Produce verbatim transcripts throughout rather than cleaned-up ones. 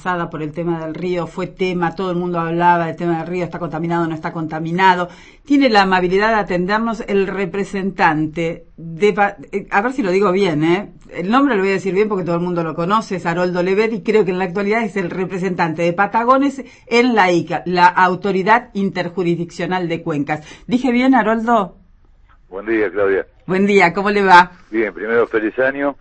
Por el tema del río, fue tema, todo el mundo hablaba del tema del río, está contaminado, no está contaminado. Tiene la amabilidad de atendernos el representante de, a ver si lo digo bien, ¿eh? El nombre lo voy a decir bien porque todo el mundo lo conoce, es Haroldo Levet, y creo que en la actualidad es el representante de Patagones en la I C A, la Autoridad Interjurisdiccional de Cuencas. ¿Dije bien, Haroldo? Buen día, Claudia. Buen día, ¿cómo le va? Bien, primero, feliz año.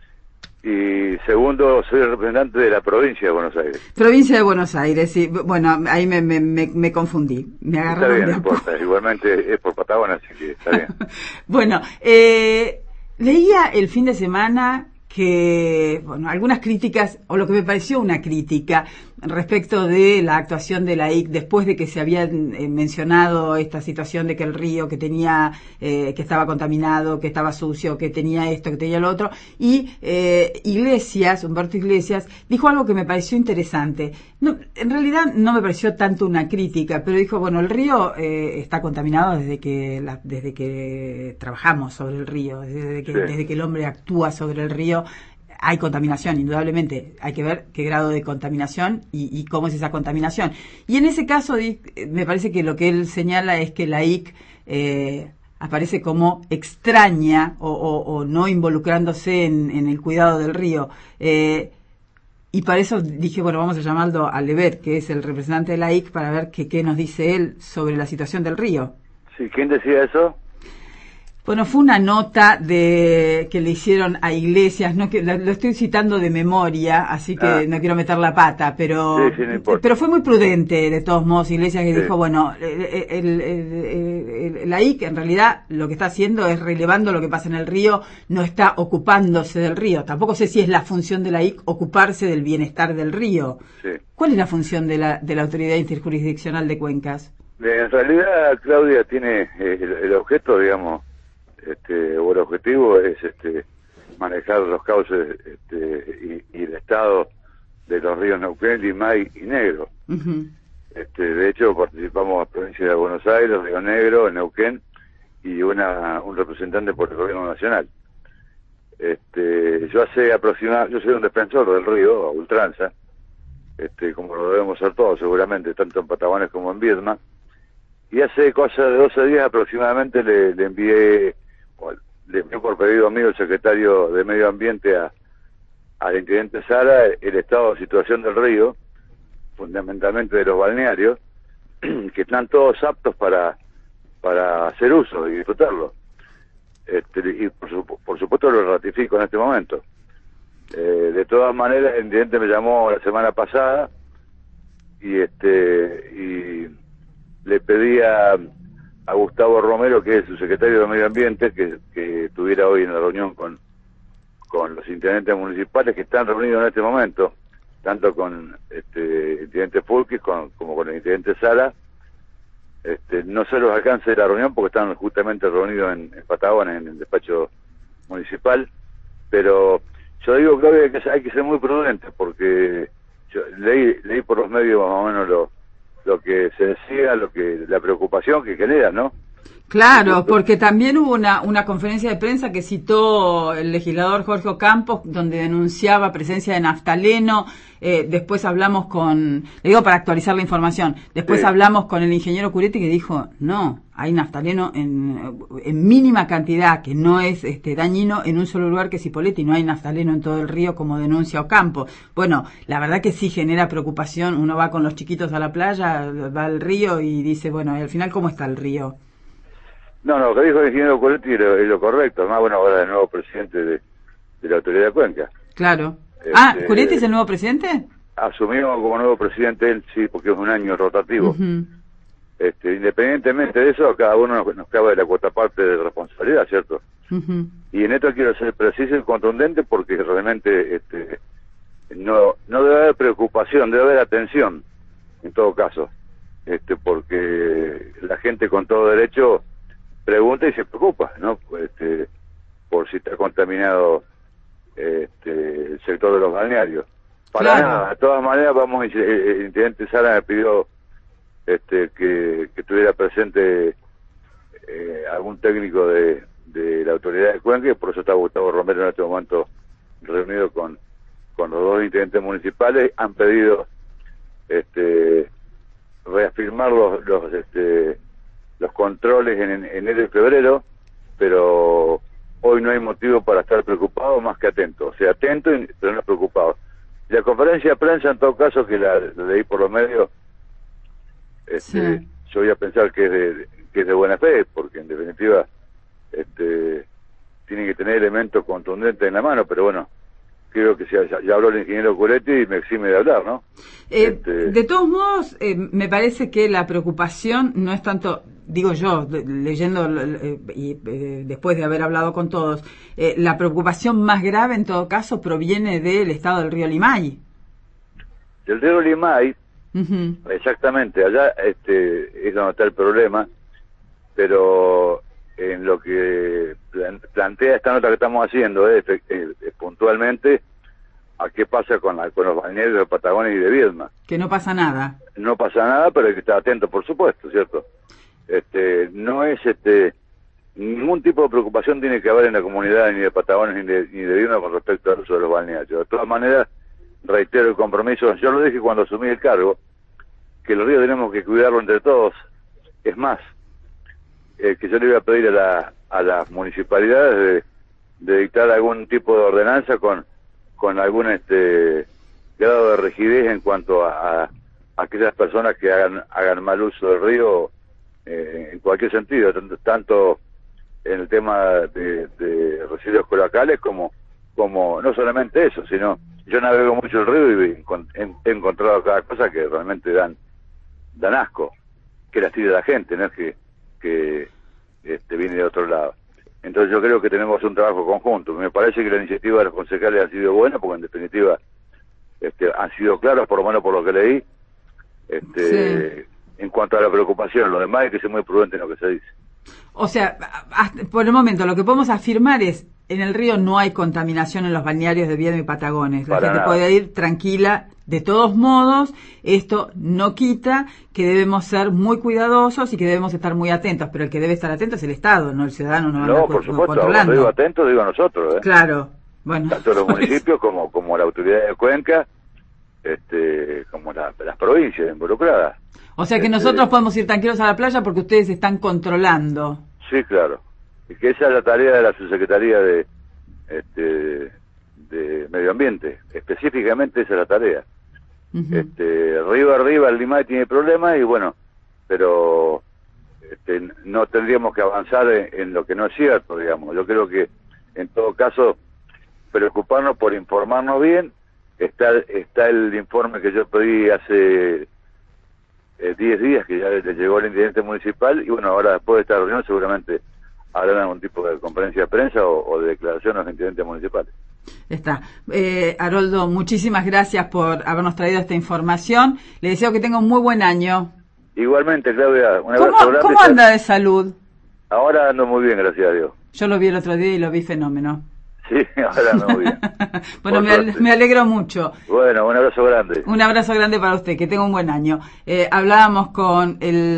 Y segundo, soy el representante de la provincia de Buenos Aires. Provincia de Buenos Aires, sí. Bueno, ahí me, me, me, me confundí. Me Está bien, no importa. Igualmente es por Patagones, así que está bien. Bueno, eh, leía el fin de semana que, bueno, algunas críticas, o lo que me pareció una crítica, respecto de la actuación de la I C después de que se había eh, mencionado esta situación de que el río que tenía, eh, que estaba contaminado, que estaba sucio, que tenía esto, que tenía lo otro, y eh, Iglesias, Humberto Iglesias, dijo algo que me pareció interesante. No, en realidad no me pareció tanto una crítica, pero dijo, bueno, el río eh, está contaminado desde que la, desde que trabajamos sobre el río, desde que, sí. desde que el hombre actúa sobre el río. Hay contaminación, indudablemente. Hay que ver qué grado de contaminación y, y cómo es esa contaminación. Y en ese caso, me parece que lo que él señala es que la I C eh, aparece como extraña o, o, o no involucrándose en, en el cuidado del río. Eh, y para eso dije, bueno, vamos a llamarlo a Levet, que es el representante de la I C, para ver qué, qué nos dice él sobre la situación del río. Sí, ¿quién decía eso? Bueno, fue una nota de que le hicieron a Iglesias, no que lo, lo estoy citando de memoria, así que ah. no quiero meter la pata, pero sí, sí, no importa. Pero fue muy prudente de todos modos Iglesias, que sí. dijo, bueno, el, el, el, el, la I C en realidad lo que está haciendo es relevando lo que pasa en el río, no está ocupándose del río. Tampoco sé si es la función de la I C ocuparse del bienestar del río. Sí. ¿Cuál es la función de la de la Autoridad Interjurisdiccional de Cuencas? En realidad, Claudia, tiene eh, el, el objeto, digamos, Este, o el objetivo es este, manejar los cauces este, y, y el estado de los ríos Neuquén, Limay y Negro. Uh-huh. Este, de hecho, participamos en la provincia de Buenos Aires, Río Negro, en Neuquén, y una, un representante por el gobierno nacional. Este, yo hace aproximadamente, yo soy un defensor del río, a ultranza, este, como lo debemos ser todos seguramente, tanto en Patagones como en Viedma, y hace cosa de doce días aproximadamente le, le envié le envió por pedido mío el secretario de Medio Ambiente a al intendente Sara el estado de situación del río, fundamentalmente de los balnearios, que están todos aptos para para hacer uso y disfrutarlo. Este, y por, su, por supuesto lo ratifico en este momento. Eh, de todas maneras, el intendente me llamó la semana pasada y este y le pedía a Gustavo Romero, que es su secretario de Medio Ambiente, que, que estuviera hoy en la reunión con, con los intendentes municipales que están reunidos en este momento, tanto con este, el intendente Fulkis con, como con el intendente Sala. Este, no se los alcance de la reunión porque están justamente reunidos en, en Patagones, en el despacho municipal, pero yo digo, Claudia, que hay que ser muy prudentes porque yo leí, leí por los medios más o menos lo lo que se decía, lo que la preocupación que genera, ¿no? Claro, porque también hubo una, una conferencia de prensa que citó el legislador Jorge Ocampos, donde denunciaba presencia de naftaleno. Eh, después hablamos con, le digo para actualizar la información, después sí. hablamos con el ingeniero Curetti que dijo, no, hay naftaleno en, en mínima cantidad, que no es este dañino en un solo lugar que es Cipolletti, no hay naftaleno en todo el río como denuncia Ocampos. Bueno, la verdad que sí genera preocupación, uno va con los chiquitos a la playa, va al río y dice, bueno, al final, ¿cómo está el río? No, no, lo que dijo el ingeniero Coletti es lo, es lo correcto. Además, bueno, ahora el nuevo presidente de, de la Autoridad de Cuenca. Claro. Este, ah, ¿Coletti es el nuevo presidente? Asumió como nuevo presidente él, sí, porque es un año rotativo. Uh-huh. Este, independientemente de eso, cada uno nos, nos cabe de la cuota parte de responsabilidad, ¿cierto? Uh-huh. Y en esto quiero ser preciso y contundente porque realmente este, no, no debe haber preocupación, debe haber atención, en todo caso. Este, porque la gente con todo derecho pregunta y se preocupa, ¿no? Este, por si está contaminado este, el sector de los balnearios. Para claro. nada, de todas maneras, vamos, el, el intendente Sara me pidió este, que, que estuviera presente eh, algún técnico de, de la Autoridad de Cuenca, y por eso está Gustavo Romero en este momento reunido con, con los dos intendentes municipales, han pedido este reafirmar los los este los controles en enero y febrero, pero hoy no hay motivo para estar preocupado más que atento, o sea, atento pero no preocupado. La conferencia de prensa, en todo caso, que la, la leí por los medios, este, sí. Yo voy a pensar que es de que es de buena fe, porque en definitiva este tiene que tener elementos contundentes en la mano, pero bueno, creo que ya, ya habló el ingeniero Curetti y me exime de hablar, ¿no? Eh, este... De todos modos, eh, me parece que la preocupación no es tanto, digo yo, de, leyendo eh, y eh, después de haber hablado con todos, eh, la preocupación más grave en todo caso proviene del estado del río Limay. Del río Limay, uh-huh. Exactamente, allá este es donde está el problema, pero en lo que plantea esta nota que estamos haciendo es, es, es puntualmente a qué pasa con, la, con los balnearios de Patagones y de Viedma. Que no pasa nada. No pasa nada, pero hay que estar atento, por supuesto, ¿cierto? Este, no es este ningún tipo de preocupación tiene que haber en la comunidad ni de Patagones ni de, ni de Viedma con respecto al uso de los balnearios. De todas maneras, reitero el compromiso, yo lo dije cuando asumí el cargo, que el río tenemos que cuidarlo entre todos. Es más, eh, que yo le iba a pedir a, la, a las municipalidades de, de dictar algún tipo de ordenanza con, con algún este grado de rigidez en cuanto a, a aquellas personas que hagan, hagan mal uso del río eh, en cualquier sentido, tanto, tanto en el tema de, de residuos cloacales como, como no solamente eso, sino yo navego mucho el río y he encontrado cada cosa que realmente dan dan asco, que las tira la gente, no es que, que este, viene de otro lado. Entonces yo creo que tenemos un trabajo conjunto. Me parece que la iniciativa de los concejales ha sido buena, porque en definitiva este, han sido claros, por lo menos por lo que leí, este, sí. En cuanto a la preocupación. Lo demás hay que ser muy prudente en lo que se dice. O sea, hasta, por el momento lo que podemos afirmar es, en el río no hay contaminación en los balnearios de Viedma y Patagones. La Para gente nada. Puede ir tranquila. De todos modos, esto no quita que debemos ser muy cuidadosos y que debemos estar muy atentos, pero el que debe estar atento es el Estado, no el ciudadano. No, no por supuesto, cuando digo atentos, digo nosotros. ¿eh? Claro, bueno. Tanto los municipios como, como la autoridad de Cuenca, este, como la, las provincias involucradas. O sea que este, nosotros podemos ir tranquilos a la playa porque ustedes están controlando. Sí, claro. Y que esa es la tarea de la subsecretaría de, este, de Medio Ambiente. Específicamente esa es la tarea. Uh-huh. Este, arriba, arriba, el Limay tiene problemas y bueno, pero este, no tendríamos que avanzar en, en lo que no es cierto, digamos. Yo creo que en todo caso preocuparnos por informarnos bien. Está, está el informe que yo pedí hace diez eh, días, que ya le llegó el intendente municipal, y bueno, ahora después de esta reunión seguramente habrán algún tipo de conferencia de prensa o, o de declaración a los intendentes municipales. Está. Eh, Haroldo, muchísimas gracias por habernos traído esta información. Le deseo que tenga un muy buen año. Igualmente, Claudia. Un abrazo ¿Cómo, grande. ¿Cómo anda de salud? Ahora ando muy bien, gracias a Dios. Yo lo vi el otro día y lo vi fenómeno. Sí, ahora ando muy bien. Bueno, me, al, me alegro mucho. Bueno, un abrazo grande. Un abrazo grande para usted, que tenga un buen año. Eh, hablábamos con el